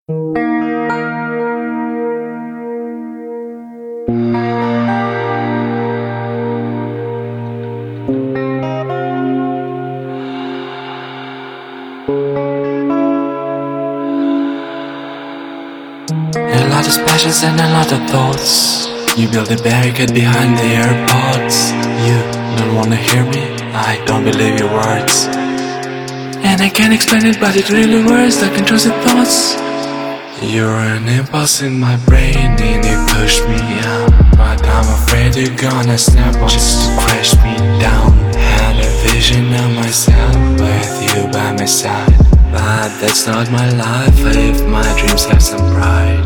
A lot of splashes and a lot of thoughts. You build a barricade behind the AirPods. You don't wanna hear me, I don't believe your words. And I can't explain it, but it really works like intrusive thoughts. You're an impulse in my brain and you push me out, but I'm afraid you're gonna snap on just to crash me down. Had a vision of myself with you by my side, but that's not my life if my dreams have some pride.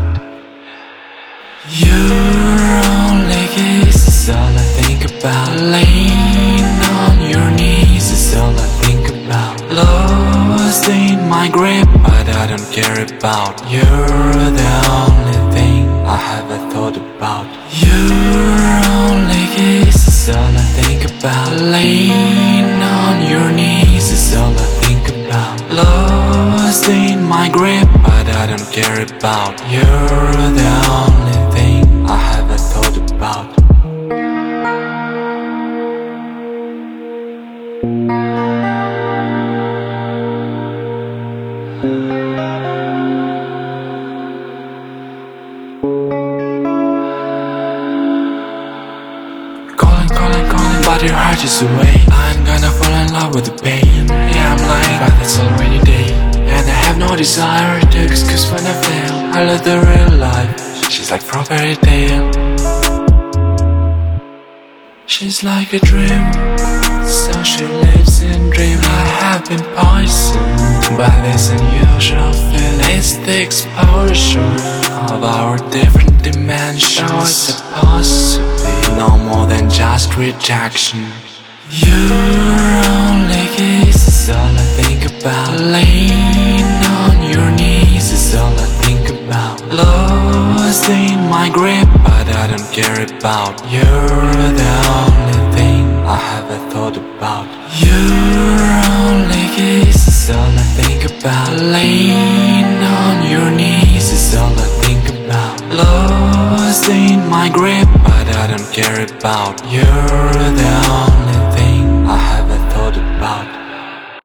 Your only kiss is all I think about. Laying on your knees is all I think about. Lost in my grip, but I don't care about. You're the only thing I haven't thought about. Your only kiss is all I think about. Laying on your knees is all I think about. Lost in my grip, but I don't care about. You're the only thing I haven't thought about. Calling, but your heart is away. I'm gonna fall in love with the pain. Yeah, I'm lying, but it's already day. And I have no desire to excuse when I fail. I love the real life, she's like from fairy tale. She's like a dream, so she lives in dream. I have been poisoned by this unusual feeling. It's the exposure of our different dimensions. Now it's supposed to be no more than just rejection. Your only kiss is all I think about. Laying on your knees is all I think about. Lost in my grip, but I don't care about. You're the only thing I haven't thought about. Your only kiss is all I think about. Laying on your knees is all I think about. Lost in my grip, but I don't care about. You're the only